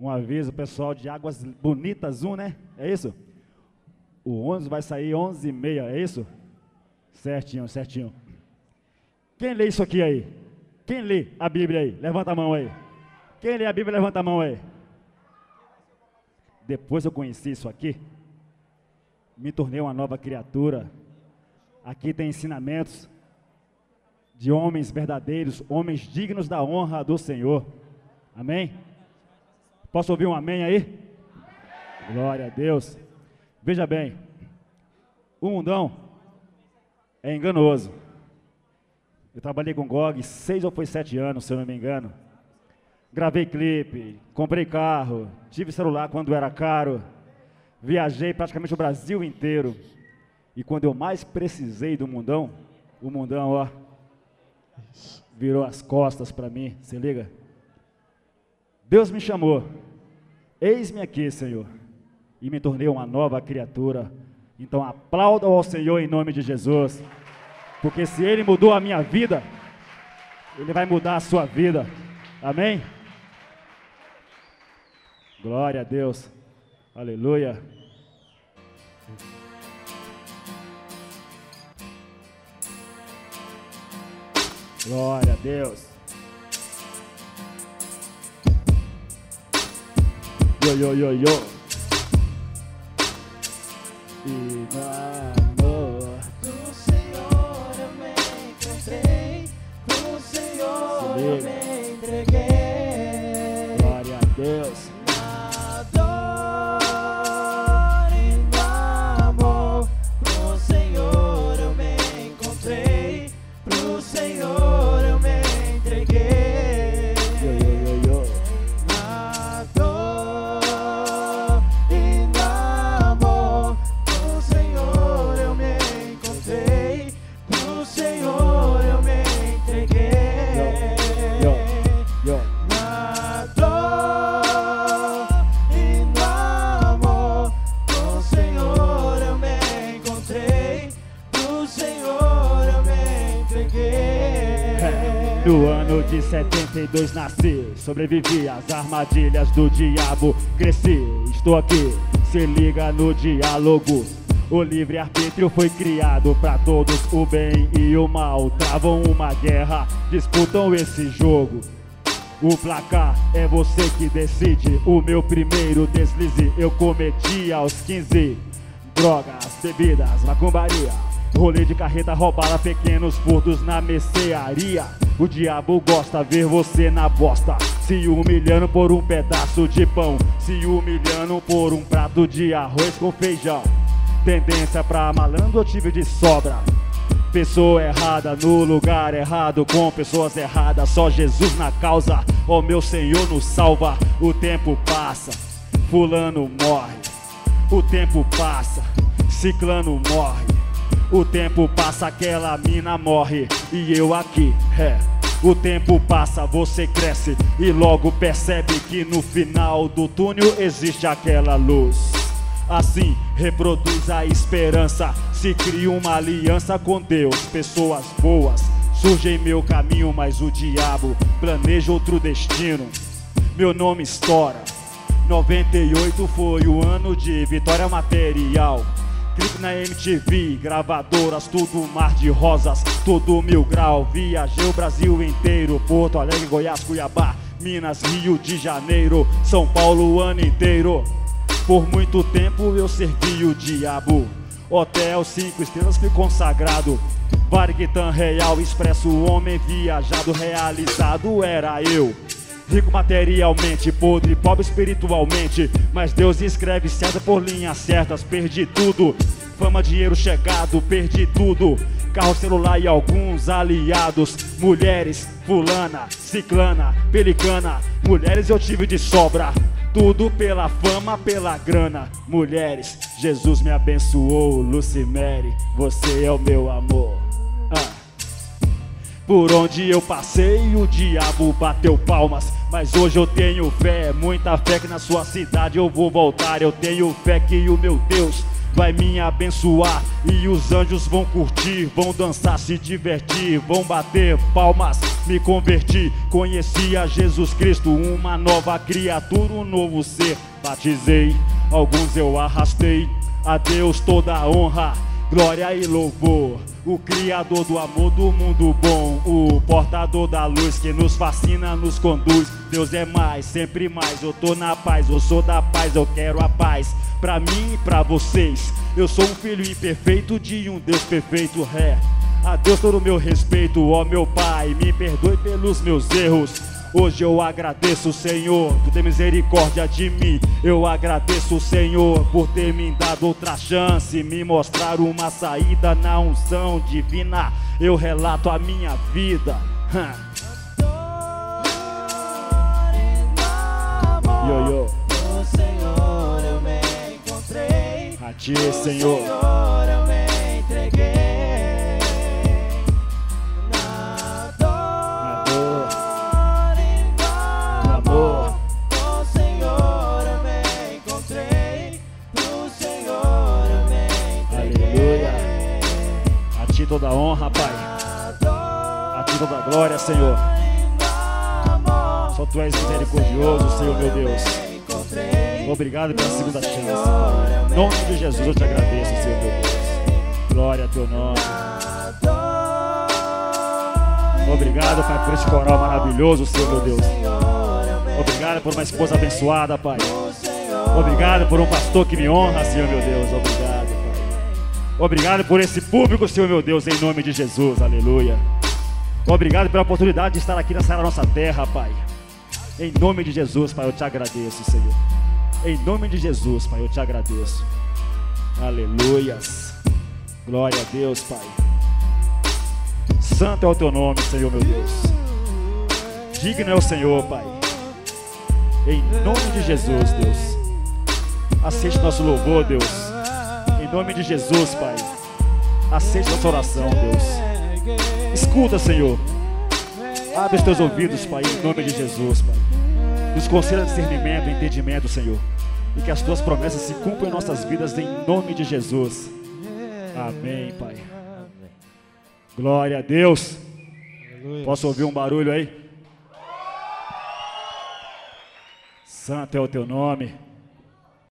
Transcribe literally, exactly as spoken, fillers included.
Um aviso, pessoal, de Águas Bonitas um, né? É isso? O ônibus vai sair onze e meia, é isso? Certinho, certinho. Quem lê isso aqui aí? Quem lê a Bíblia aí? Levanta a mão aí. Quem lê a Bíblia, levanta a mão aí. Depois eu conheci isso aqui, me tornei uma nova criatura. Aqui tem ensinamentos de homens verdadeiros, homens dignos da honra do Senhor. Amém? Posso ouvir um amém aí? Glória a Deus. Veja bem, o mundão é enganoso. Eu trabalhei com G O G seis ou foi sete anos, se eu não me engano. Gravei clipe, comprei carro, tive celular quando era caro, viajei praticamente o Brasil inteiro. E quando eu mais precisei do mundão, o mundão, ó, virou as costas para mim, se liga? Deus me chamou, eis-me aqui, Senhor, e me tornei uma nova criatura. Então aplauda ao Senhor em nome de Jesus, porque se Ele mudou a minha vida, Ele vai mudar a sua vida. Amém? Glória a Deus. Aleluia. Glória a Deus. Yo, yo, yo, yo. E no amor do Senhor eu me encontrei, com o Senhor eu me entreguei. Glória a Deus. Na dor e no amor, com o Senhor eu me encontrei, pro Senhor eu me entreguei. Yo, yo, yo, yo. Na dor e no amor, com o Senhor eu me encontrei, pro Senhor eu me entreguei. Yo, yo. Na dor e no amor, com o Senhor eu me encontrei, pro Senhor eu me entreguei. No ano de setenta e dois nasci, sobrevivi às armadilhas do diabo, cresci, estou aqui, se liga no diálogo. O livre-arbítrio foi criado para todos, o bem e o mal travam uma guerra, disputam esse jogo. O placar é você que decide, o meu primeiro deslize eu cometi aos quinze. Drogas, bebidas, macumbaria, rolê de carreta roubada, pequenos furtos na mercearia. O diabo gosta ver você na bosta, se humilhando por um pedaço de pão, se humilhando por um prato de arroz com feijão. Tendência pra malandro eu tive de sobra, pessoa errada no lugar errado, com pessoas erradas, só Jesus na causa, ó meu Senhor nos salva. O tempo passa, fulano morre, o tempo passa, ciclano morre, o tempo passa, aquela mina morre, e eu aqui, é. O tempo passa, você cresce e logo percebe que no final do túnel existe aquela luz. Assim reproduz a esperança, se cria uma aliança com Deus. Pessoas boas surgem em meu caminho, mas o diabo planeja outro destino. Meu nome estoura, noventa e oito foi o ano de vitória material. Clipe na M T V, gravadoras, tudo mar de rosas, tudo mil grau. Viajei o Brasil inteiro, Porto Alegre, Goiás, Cuiabá, Minas, Rio de Janeiro, São Paulo o ano inteiro. Por muito tempo eu servi o diabo, hotel cinco estrelas fui consagrado. Varguitan Real Expresso, homem viajado, realizado era eu. Rico materialmente, podre, pobre espiritualmente, mas Deus escreve certo por linhas certas. Perdi tudo, fama, dinheiro chegado, perdi tudo. Carro, celular e alguns aliados. Mulheres, fulana, ciclana, pelicana. Mulheres eu tive de sobra, tudo pela fama, pela grana. Mulheres, Jesus me abençoou. Lucimere, você é o meu amor. ah. Por onde eu passei o diabo bateu palmas, mas hoje eu tenho fé, muita fé que na sua cidade eu vou voltar. Eu tenho fé que o meu Deus vai me abençoar. E os anjos vão curtir, vão dançar, se divertir, vão bater palmas, me converti. Conheci a Jesus Cristo, uma nova criatura, um novo ser. Batizei, alguns eu arrastei. A Deus toda a honra, glória e louvor. O Criador do amor do mundo bom, o portador da luz que nos fascina, nos conduz. Deus é mais, sempre mais, eu tô na paz, eu sou da paz, eu quero a paz pra mim e pra vocês. Eu sou um filho imperfeito de um Deus perfeito, é. A Deus todo o meu respeito, ó meu Pai, me perdoe pelos meus erros. Hoje eu agradeço, Senhor, por ter misericórdia de mim. Eu agradeço, Senhor, por ter me dado outra chance, me mostrar uma saída na unção divina. Eu relato a minha vida. Yo, yo. No Senhor eu me encontrei. A ti, Senhor. No Senhor eu me entreguei. Toda a honra, Pai, a ti toda a glória, Senhor. Só Tu és misericordioso, Senhor, meu Deus. Obrigado pela segunda chance, Pai. Em nome de Jesus eu te agradeço, Senhor, meu Deus. Glória a Teu nome. Obrigado, Pai, por esse coral maravilhoso, Senhor, meu Deus. Obrigado por uma esposa abençoada, Pai. Obrigado por um pastor que me honra, Senhor, meu Deus. Obrigado. Obrigado por esse público, Senhor meu Deus, em nome de Jesus, aleluia. Obrigado pela oportunidade de estar aqui nessa nossa terra, Pai. Em nome de Jesus, Pai, eu te agradeço, Senhor. Em nome de Jesus, Pai, eu te agradeço. Aleluias. Glória a Deus, Pai. Santo é o Teu nome, Senhor meu Deus. Digno é o Senhor, Pai. Em nome de Jesus, Deus. Aceite nosso louvor, Deus. Em nome de Jesus, Pai, aceite nossa oração, Deus. Escuta, Senhor. Abre os Teus ouvidos, Pai, em nome de Jesus, Pai. Nos conceda discernimento e entendimento, Senhor. E que as Tuas promessas se cumpram em nossas vidas, em nome de Jesus. Amém, Pai. Glória a Deus. Posso ouvir um barulho aí? Santo é o Teu nome.